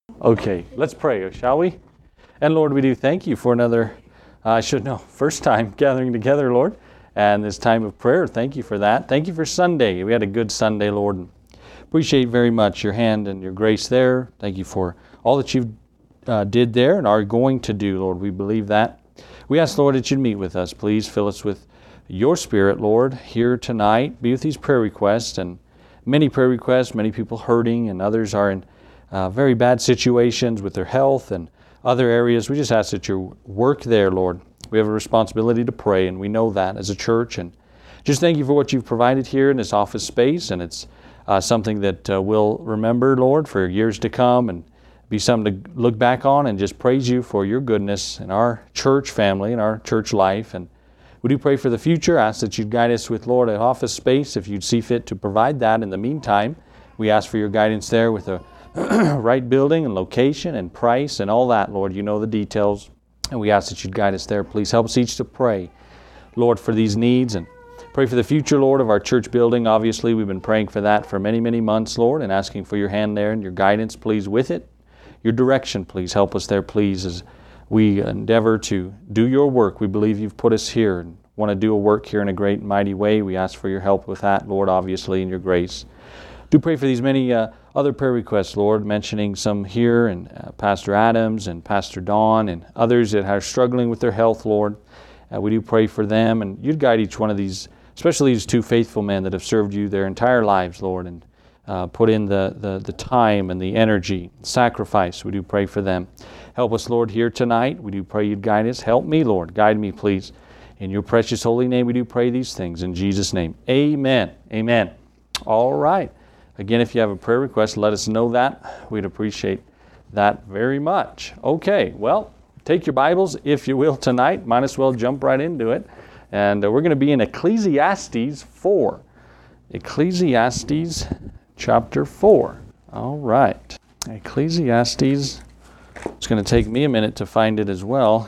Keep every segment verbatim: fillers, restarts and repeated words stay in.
Okay, let's pray, shall we? And Lord, we do thank you for another, uh, I should know, first time gathering together, Lord, and this time of prayer. Thank you for that. Thank you for Sunday. We had a good Sunday, Lord. And appreciate very much your hand and your grace there. Thank you for all that you uh, did there and are going to do, Lord. We believe that. We ask, Lord, that you'd meet with us. Please fill us with your Spirit, Lord, here tonight. Be with these prayer requests, and many prayer requests, many people hurting, and others are in uh, very bad situations with their health and other areas. We just ask that you work there, Lord. We have a responsibility to pray, and we know that as a church. And just thank you for what you've provided here in this office space, and it's uh, something that uh, we'll remember, Lord, for years to come, and be something to look back on and just praise you for your goodness in our church family and our church life. And we do pray for the future. Ask that you'd guide us with, Lord, an office space if you'd see fit to provide that. In the meantime, we ask for your guidance there with a right building and location and price and all that, Lord. You know the details, and we ask that you'd guide us there. Please help us each to pray, Lord, for these needs, and pray for the future, Lord, of our church building. Obviously, we've been praying for that for many, many months, Lord, and asking for your hand there and your guidance, please, with it. Your direction, please help us there, please, as we endeavor to do your work. We believe you've put us here and want to do a work here in a great and mighty way. We ask for your help with that, Lord, obviously, and your grace. Do pray for these many uh, other prayer requests, Lord, mentioning some here, and uh, Pastor Adams and Pastor Dawn and others that are struggling with their health, Lord. Uh, we do pray for them, and you'd guide each one of these, especially these two faithful men that have served you their entire lives, Lord, and Uh, put in the, the, the time and the energy, sacrifice. We do pray for them. Help us, Lord, here tonight. We do pray you'd guide us. Help me, Lord. Guide me, please. In your precious holy name, we do pray these things. In Jesus' name, amen. Amen. All right. Again, if you have a prayer request, let us know that. We'd appreciate that very much. Okay, well, take your Bibles, if you will, tonight. Might as well jump right into it. And uh, we're going to be in Ecclesiastes four. Ecclesiastes Chapter four. All right. Ecclesiastes. It's going to take me a minute to find it as well.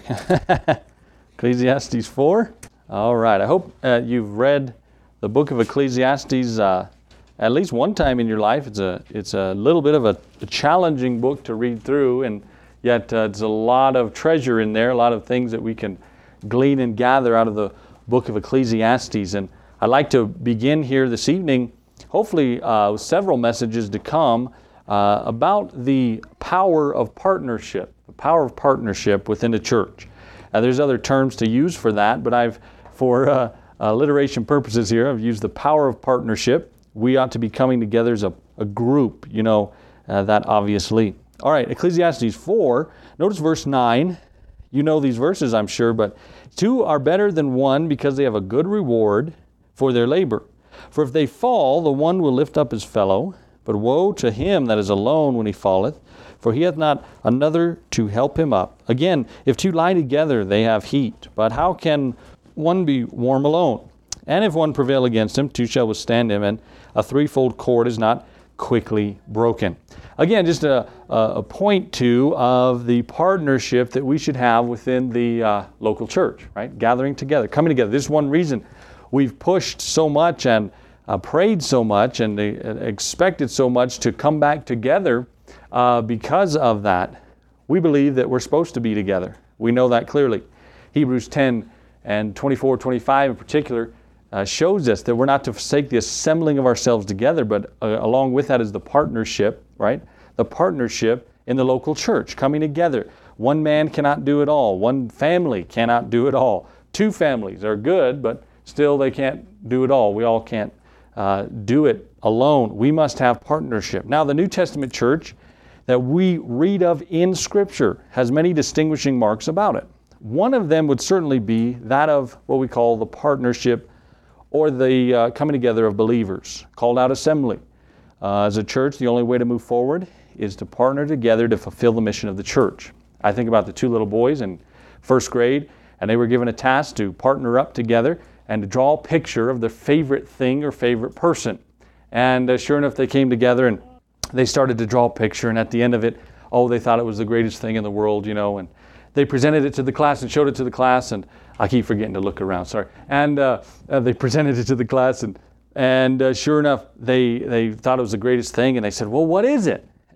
Ecclesiastes four. All right. I hope uh, you've read the book of Ecclesiastes uh, at least one time in your life. It's a it's a little bit of a, a challenging book to read through, and yet uh, it's a lot of treasure in there, a lot of things that we can glean and gather out of the book of Ecclesiastes. And I'd like to begin here this evening, hopefully uh, with several messages to come uh, about the power of partnership, the power of partnership within the church. Now, there's other terms to use for that, but I've, for uh, alliteration purposes here, I've used the power of partnership. We ought to be coming together as a, a group, you know, uh, that obviously. All right, Ecclesiastes four, notice verse nine. You know these verses, I'm sure, but two are better than one because they have a good reward for their labor. For if they fall, the one will lift up his fellow. But woe to him that is alone when he falleth, for he hath not another to help him up. Again, if two lie together, they have heat. But how can one be warm alone? And if one prevail against him, two shall withstand him, and a threefold cord is not quickly broken. Again, just a, a point two of the partnership that we should have within the uh, local church, right? Gathering together, coming together. This is one reason we've pushed so much and uh, prayed so much and uh, expected so much to come back together uh, because of that. We believe that we're supposed to be together. We know that clearly. Hebrews ten and twenty-four, twenty-five in particular uh, shows us that we're not to forsake the assembling of ourselves together, but uh, along with that is the partnership, right? The partnership in the local church, coming together. One man cannot do it all. One family cannot do it all. Two families are good, but still, they can't do it all. We all can't uh, do it alone. We must have partnership. Now, the New Testament church that we read of in Scripture has many distinguishing marks about it. One of them would certainly be that of what we call the partnership or the uh, coming together of believers, called out assembly. Uh, as a church, the only way to move forward is to partner together to fulfill the mission of the church. I think about the two little boys in first grade, and they were given a task to partner up together and to draw a picture of their favorite thing or favorite person. And uh, sure enough, they came together and they started to draw a picture, and at the end of it, oh, they thought it was the greatest thing in the world, you know, and they presented it to the class and showed it to the class, and I keep forgetting to look around, sorry. And uh, uh, they presented it to the class, and and uh, sure enough, they, they thought it was the greatest thing, and they said, well, what is it?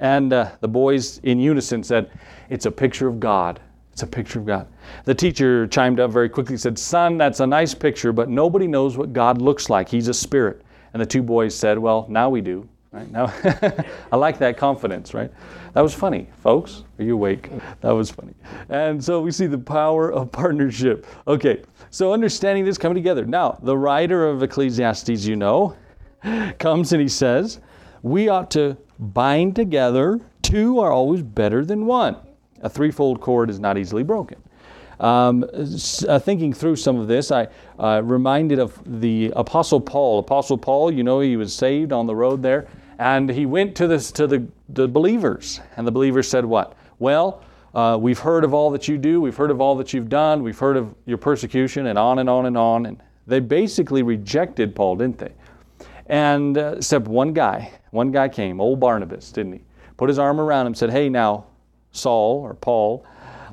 And uh, the boys in unison said, "It's a picture of God. It's a picture of God." The teacher chimed up very quickly, said, "Son, that's a nice picture, but nobody knows what God looks like. He's a spirit." And the two boys said, "Well, now we do." Right now, I like that confidence, right? That was funny, folks. Are you awake? That was funny. And so we see the power of partnership. Okay, so understanding this coming together. Now, the writer of Ecclesiastes, you know, comes and he says, we ought to bind together. Two are always better than one. A threefold cord is not easily broken. Um, uh, thinking through some of this, I uh, reminded of the Apostle Paul. Apostle Paul, you know, he was saved on the road there, and he went to this to the, the believers, and the believers said what? Well, uh, we've heard of all that you do, we've heard of all that you've done, we've heard of your persecution, and on and on and on. And they basically rejected Paul, didn't they? And uh, except one guy, one guy came, old Barnabas, didn't he? Put his arm around him, said, "Hey now, Saul or Paul,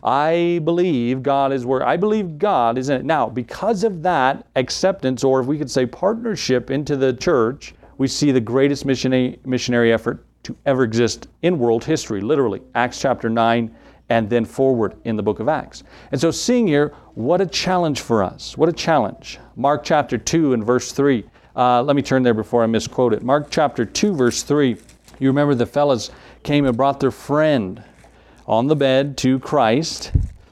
I believe God is where I believe God is in it." Now, because of that acceptance, or if we could say partnership into the church, we see the greatest missionary missionary effort to ever exist in world history, literally. Acts chapter nine, and then forward in the book of Acts. And so seeing here, what a challenge for us. What a challenge. Mark chapter two and verse three. Uh, let me turn there before I misquote it. Mark chapter two, verse three. You remember the fellas came and brought their friend on the bed to Christ.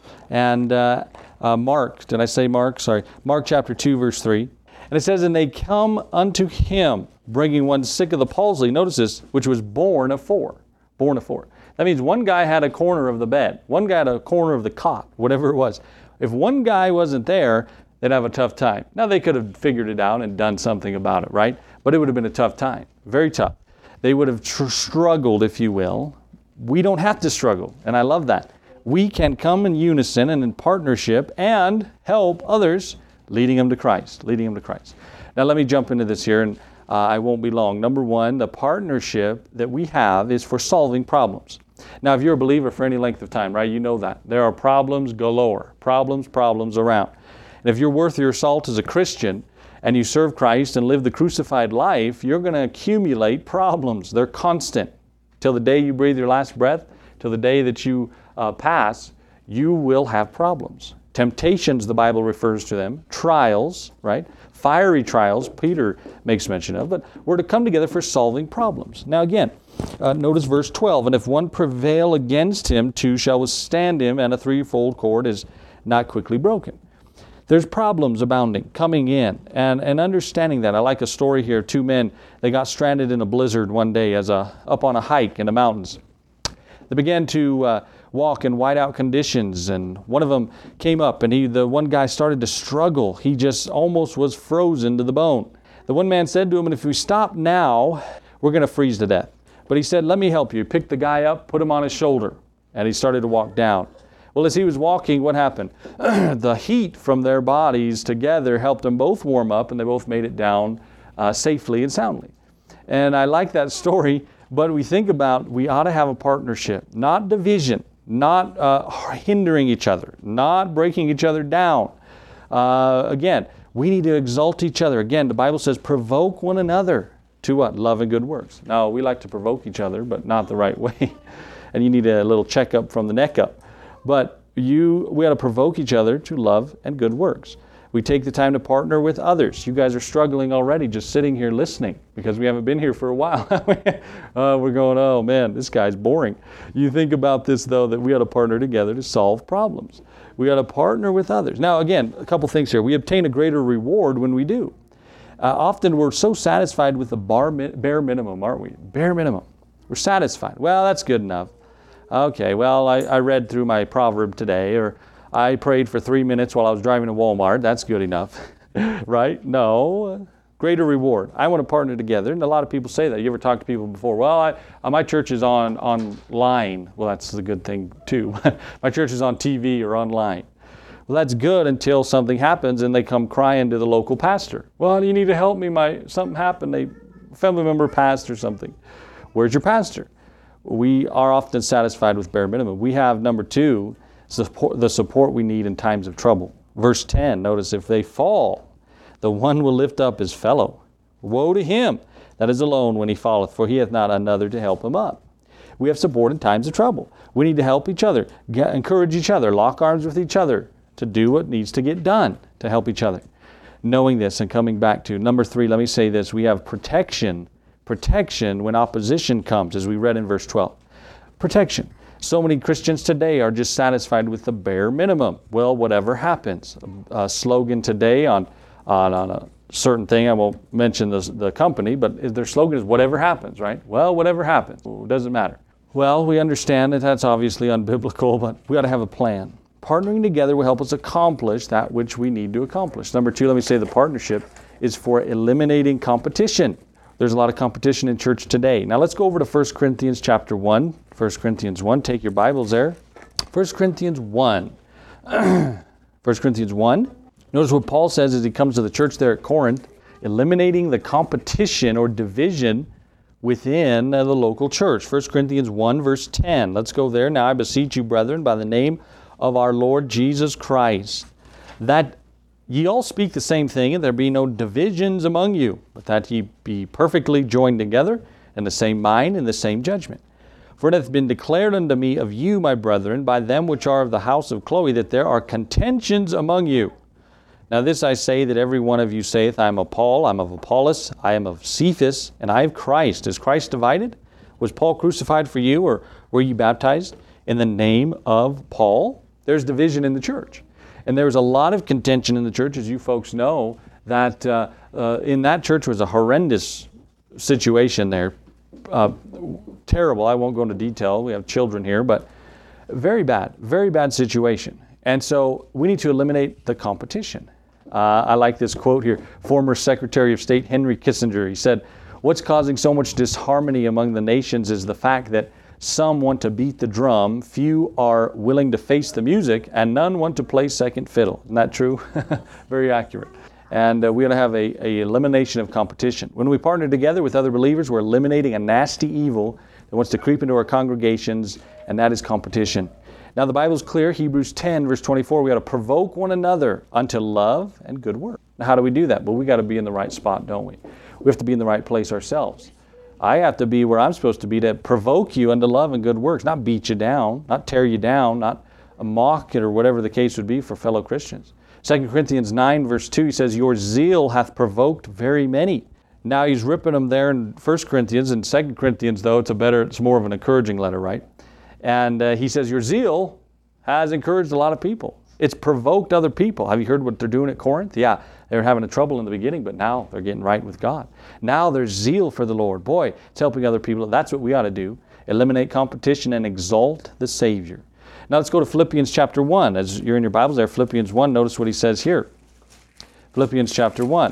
And uh, uh, Mark, did I say Mark? Sorry. Mark chapter two, verse three. And it says, "And they come unto him, bringing one sick of the palsy," notice this, "which was born of four." Born of four. That means one guy had a corner of the bed. One guy had a corner of the cot, whatever it was. If one guy wasn't there, they'd have a tough time. Now, they could have figured it out and done something about it, right? But it would have been a tough time. Very tough. They would have tr- struggled, if you will. We don't have to struggle, and I love that. We can come in unison and in partnership and help others, leading them to Christ, leading them to Christ. Now let me jump into this here, and uh, I won't be long. Number one, the partnership that we have is for solving problems. Now, if you're a believer for any length of time, right, you know that. There are problems galore, problems, problems around. And if you're worth your salt as a Christian, and you serve Christ and live the crucified life, you're going to accumulate problems. They're constant. Till the day you breathe your last breath, till the day that you uh, pass, you will have problems. Temptations, the Bible refers to them. Trials, right? Fiery trials, Peter makes mention of. But we're to come together for solving problems. Now again, uh, notice verse twelve. "And if one prevail against him, two shall withstand him, and a threefold cord is not quickly broken." There's problems abounding, coming in, and, and understanding that. I like a story here. Two men, they got stranded in a blizzard one day as a up on a hike in the mountains. They began to uh, walk in whiteout conditions, and one of them came up, and he, the one guy started to struggle. He just almost was frozen to the bone. The one man said to him, "And if we stop now, we're going to freeze to death." But he said, "Let me help you." He picked the guy up, put him on his shoulder, and he started to walk down. Well, as he was walking, what happened? The heat from their bodies together helped them both warm up, and they both made it down uh, safely and soundly. And I like that story, but we think about we ought to have a partnership, not division, not uh, hindering each other, not breaking each other down. Uh, again, we need to exalt each other. Again, the Bible says, provoke one another to what? Love and good works. Now, we like to provoke each other, but not the right way. And you need a little checkup from the neck up. But you, we ought to provoke each other to love and good works. We take the time to partner with others. You guys are struggling already just sitting here listening because we haven't been here for a while. uh, we're going, oh man, this guy's boring. You think about this though, that we ought to partner together to solve problems. We ought to partner with others. Now again, a couple things here. We obtain a greater reward when we do. Uh, often we're so satisfied with the bar mi- bare minimum, aren't we? Bare minimum. We're satisfied. Well, that's good enough. Okay, well, I, I read through my proverb today, or I prayed for three minutes while I was driving to Walmart. That's good enough, right? No, greater reward. I want to partner together, and a lot of people say that. You ever talk to people before? Well, I, uh, my church is on online. Well, that's the good thing too. My church is on T V or online. Well, that's good until something happens and they come crying to the local pastor. Well, you need to help me. My something happened. A family member passed or something. Where's your pastor? We are often satisfied with bare minimum. We have, number two, support, the support we need in times of trouble. Verse ten, notice, if they fall, the one will lift up his fellow. Woe to him that is alone when he falleth, for he hath not another to help him up. We have support in times of trouble. We need to help each other, get, encourage each other, lock arms with each other to do what needs to get done to help each other. Knowing this and coming back to number three, let me say this. We have protection. Protection when opposition comes, as we read in verse twelve. Protection. So many Christians today are just satisfied with the bare minimum. Well, whatever happens. A slogan today on, on, on a certain thing, I won't mention the, the company, but their slogan is whatever happens, right? Well, whatever happens. It doesn't matter. Well, we understand that that's obviously unbiblical, but we got to have a plan. Partnering together will help us accomplish that which we need to accomplish. Number two, let me say the partnership is for eliminating competition. There's a lot of competition in church today. Now let's go over to First Corinthians chapter one. First Corinthians one, take your Bibles there. First Corinthians one. First Corinthians one. Notice what Paul says as he comes to the church there at Corinth, eliminating the competition or division within the local church. First Corinthians one, verse ten. Let's go there. Now I beseech you, brethren, by the name of our Lord Jesus Christ, that ye all speak the same thing, and there be no divisions among you, but that ye be perfectly joined together in the same mind and the same judgment. For it hath been declared unto me of you, my brethren, by them which are of the house of Chloe, that there are contentions among you. Now this I say, that every one of you saith, I am of Paul, I am of Apollos, I am of Cephas, and I of Christ. Is Christ divided? Was Paul crucified for you, or were you baptized in the name of Paul? There's division in the church. And there was a lot of contention in the church, as you folks know, that uh, uh, in that church was a horrendous situation there. Uh, terrible. I won't go into detail. We have children here, but very bad, very bad situation. And so we need to eliminate the competition. Uh, I like this quote here. Former Secretary of State Henry Kissinger, he said, what's causing so much disharmony among the nations is the fact that some want to beat the drum, few are willing to face the music, and none want to play second fiddle. Isn't that true? Very accurate. And uh, we ought to have a, a elimination of competition. When we partner together with other believers, we're eliminating a nasty evil that wants to creep into our congregations, and that is competition. Now the Bible's clear, Hebrews ten, verse twenty-four, we ought to provoke one another unto love and good work. Now how do we do that? Well, we got to be in the right spot, don't we? We have to be in the right place ourselves. I have to be where I'm supposed to be to provoke you unto love and good works, not beat you down, not tear you down, not mock it or whatever the case would be for fellow Christians. Second Corinthians nine, verse two, he says, your zeal hath provoked very many. Now he's ripping them there in First Corinthians. And Second Corinthians, though, it's a better, it's more of an encouraging letter, right? And uh, he says, your zeal has encouraged a lot of people. It's provoked other people. Have you heard what they're doing at Corinth? Yeah, they were having a trouble in the beginning, but now they're getting right with God. Now there's zeal for the Lord. Boy, it's helping other people. That's what we ought to do. Eliminate competition and exalt the Savior. Now let's go to Philippians chapter one. As you're in your Bibles there, Philippians one, notice what he says here. Philippians chapter one.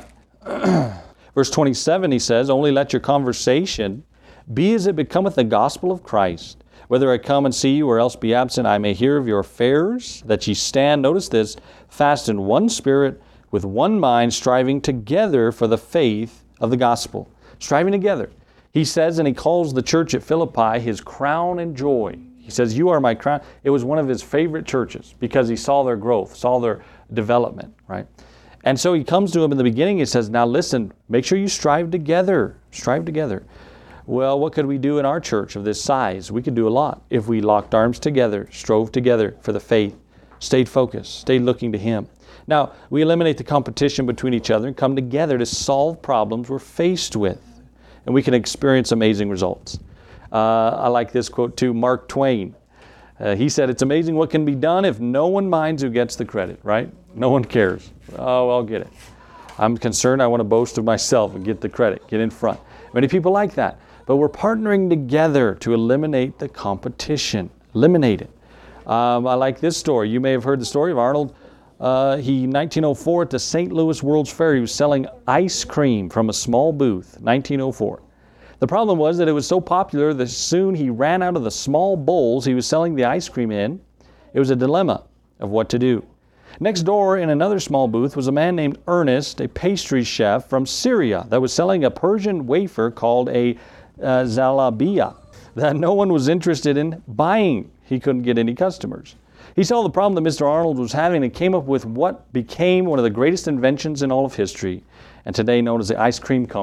Verse twenty-seven, he says, only let your conversation be as it becometh the gospel of Christ. Whether I come and see you or else be absent, I may hear of your affairs, that ye stand, notice this, fast in one spirit, with one mind, striving together for the faith of the gospel. Striving together. He says, and he calls the church at Philippi his crown and joy. He says, you are my crown. It was one of his favorite churches because he saw their growth, saw their development, right? And so he comes to him in the beginning, he says, now listen, make sure you strive together. Strive together. Well, what could we do in our church of this size? We could do a lot if we locked arms together, strove together for the faith, stayed focused, stayed looking to Him. Now, we eliminate the competition between each other and come together to solve problems we're faced with. And we can experience amazing results. Uh, I like this quote too, Mark Twain. Uh, he said, it's amazing what can be done if no one minds who gets the credit, right? No one cares. Oh, I'll get it. I'm concerned, I want to boast of myself and get the credit, get in front. Many people like that. But we're partnering together to eliminate the competition. Eliminate it. Um, I like this story. You may have heard the story of Arnold. Uh, he, in nineteen oh four, at the Saint Louis World's Fair, he was selling ice cream from a small booth, nineteen oh four. The problem was that it was so popular that soon he ran out of the small bowls he was selling the ice cream in. It was a dilemma of what to do. Next door in another small booth was a man named Ernest, a pastry chef from Syria that was selling a Persian wafer called a Uh, Zalabia that no one was interested in buying. He couldn't get any customers. He saw the problem that Mister Arnold was having and came up with what became one of the greatest inventions in all of history, and today known as the ice cream cone.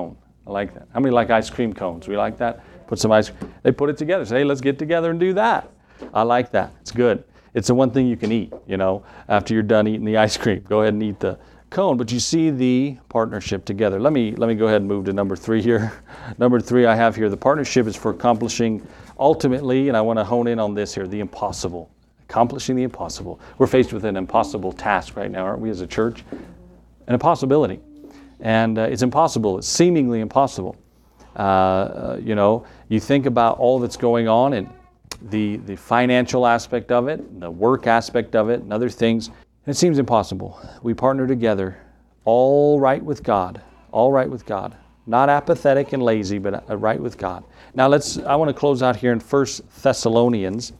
I like that. How many like ice cream cones? We like that? Put some ice cream. They put it together. Say, hey, let's get together and do that. I like that. It's good. It's the one thing you can eat, you know, after you're done eating the ice cream. Go ahead and eat the cone. But you see the partnership together. Let me let me go ahead and move to number three here. Number three I have here, the partnership is for accomplishing ultimately, and I want to hone in on this here, the impossible. Accomplishing the impossible. We're faced with an impossible task right now, aren't we, as a church? An impossibility. And uh, it's impossible. It's seemingly impossible. Uh, uh, you know, you think about all that's going on and the, the financial aspect of it, the work aspect of it, and other things. And it seems impossible. We partner together, all right with God, all right with God. Not apathetic and lazy, but right with God. Now let's, I want to close out here in First Thessalonians.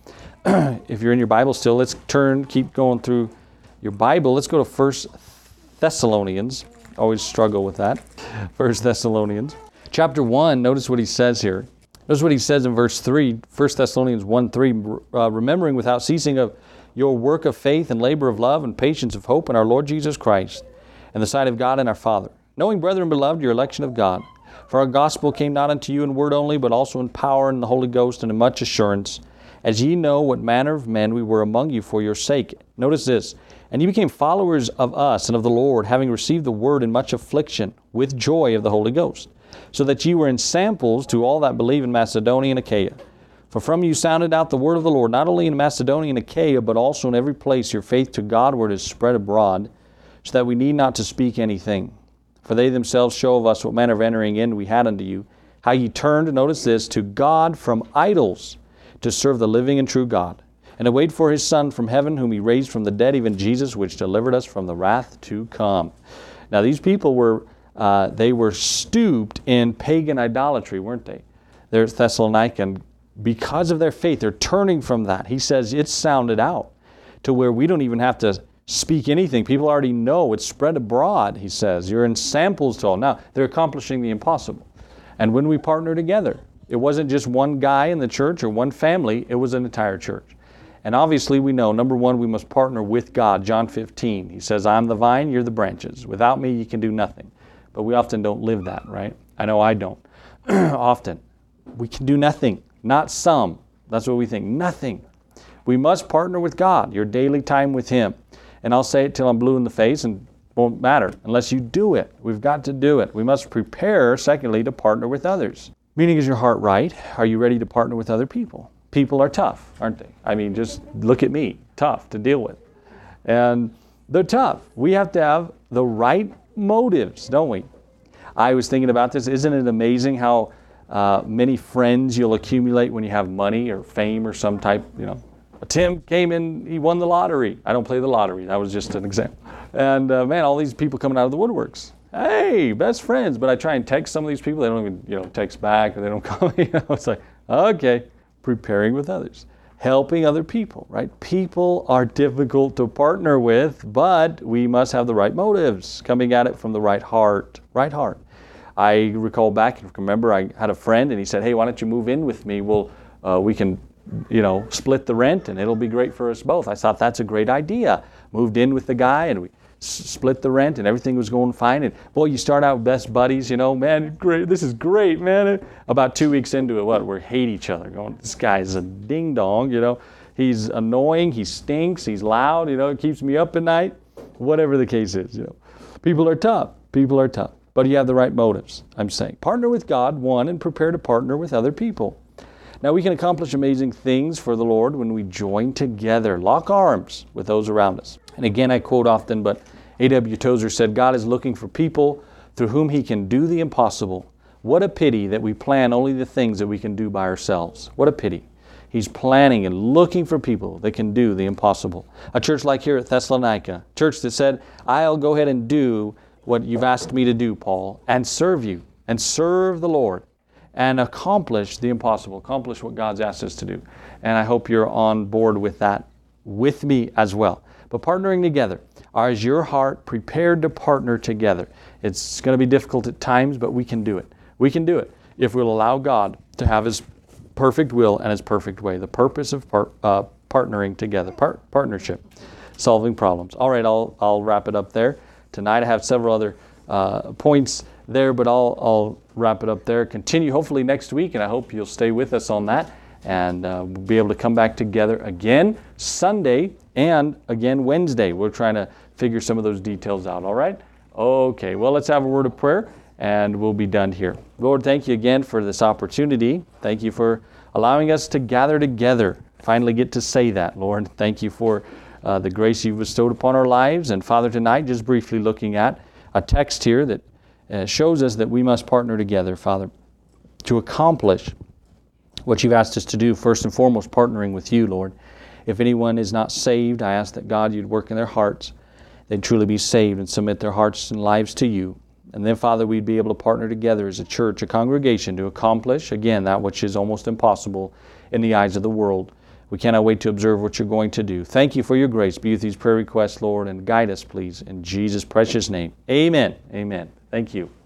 If you're in your Bible still, let's turn, keep going through your Bible. Let's go to First Thessalonians. Always struggle with that. First Thessalonians. Chapter one, notice what he says here. Notice what he says in verse three, First Thessalonians one three, uh, remembering without ceasing of your work of faith and labor of love and patience of hope in our Lord Jesus Christ and the sight of God and our Father. Knowing, brethren beloved, your election of God. For our gospel came not unto you in word only, but also in power and the Holy Ghost and in much assurance, as ye know what manner of men we were among you for your sake. Notice this. And ye became followers of us and of the Lord, having received the word in much affliction, with joy of the Holy Ghost, so that ye were in samples to all that believe in Macedonia and Achaia. For from you sounded out the word of the Lord, not only in Macedonia and Achaia, but also in every place your faith to Godward is spread abroad, so that we need not to speak anything. For they themselves show of us what manner of entering in we had unto you, how ye turned, notice this, to God from idols, to serve the living and true God, and to wait for his Son from heaven, whom he raised from the dead, even Jesus, which delivered us from the wrath to come. Now these people were, uh, they were stooped in pagan idolatry, weren't they? They're Thessalonica, and because of their faith, they're turning from that. He says it's sounded out to where we don't even have to speak anything. People already know. It's spread abroad, he says. You're in samples to all. Now, they're accomplishing the impossible. And when we partner together, it wasn't just one guy in the church or one family, it was an entire church. And obviously we know, number one, we must partner with God. John fifteen, he says, I'm the vine, you're the branches. Without me, you can do nothing. But we often don't live that, right? I know I don't. Often. We can do nothing. Not some. That's what we think. Nothing. We must partner with God, your daily time with him. And I'll say it till I'm blue in the face and it won't matter unless you do it. We've got to do it. We must prepare, secondly, to partner with others. Meaning, is your heart right? Are you ready to partner with other people? People are tough, aren't they? I mean, just look at me. Tough to deal with. And they're tough. We have to have the right motives, don't we? I was thinking about this. Isn't it amazing how uh, many friends you'll accumulate when you have money or fame or some type, you know? Tim came in, he won the lottery. I don't play the lottery. That was just an example. And uh, man, all these people coming out of the woodworks. Hey, best friends. But I try and text some of these people. They don't even, you know, text back or they don't call me. You know, it's like, okay, preparing with others, helping other people, right? People are difficult to partner with, but we must have the right motives, coming at it from the right heart, right heart. I recall back, remember I had a friend and he said, hey, why don't you move in with me? Well, uh, we can you know, split the rent and it'll be great for us both. I thought that's a great idea. Moved in with the guy and we s- split the rent and everything was going fine. And boy, you start out best buddies, you know, man, great, this is great, man. About two weeks into it, what, we hate each other, going, this guy's a ding dong, you know. He's annoying, he stinks, he's loud, you know, it keeps me up at night. Whatever the case is, you know. People are tough, people are tough. But you have the right motives, I'm saying. Partner with God, one, and prepare to partner with other people. Now, we can accomplish amazing things for the Lord when we join together, lock arms with those around us. And again, I quote often, but A W Tozer said, God is looking for people through whom he can do the impossible. What a pity that we plan only the things that we can do by ourselves. What a pity. He's planning and looking for people that can do the impossible. A church like here at Thessalonica, a church that said, I'll go ahead and do what you've asked me to do, Paul, and serve you, and serve the Lord. And accomplish the impossible, accomplish what God's asked us to do. And I hope you're on board with that, with me as well. But partnering together, is your heart prepared to partner together? It's going to be difficult at times, but we can do it. We can do it if we'll allow God to have his perfect will and his perfect way. The purpose of par- uh, partnering together, par- partnership, solving problems. All right, I'll, I'll wrap it up there. Tonight I have several other uh, points there, but I'll, I'll wrap it up there. Continue hopefully next week, and I hope you'll stay with us on that, and uh, we'll be able to come back together again Sunday and again Wednesday. We're trying to figure some of those details out, all right? Okay, well, let's have a word of prayer, and we'll be done here. Lord, thank you again for this opportunity. Thank you for allowing us to gather together. Finally get to say that, Lord. Thank you for uh, the grace you've bestowed upon our lives. And Father, tonight, just briefly looking at a text here that uh, shows us that we must partner together, Father, to accomplish what you've asked us to do. First and foremost, partnering with you, Lord. If anyone is not saved, I ask that God, you'd work in their hearts. They'd truly be saved and submit their hearts and lives to you. And then, Father, we'd be able to partner together as a church, a congregation, to accomplish, again, that which is almost impossible in the eyes of the world. We cannot wait to observe what you're going to do. Thank you for your grace. Be with these prayer requests, Lord, and guide us, please, in Jesus' precious name. Amen. Amen. Thank you.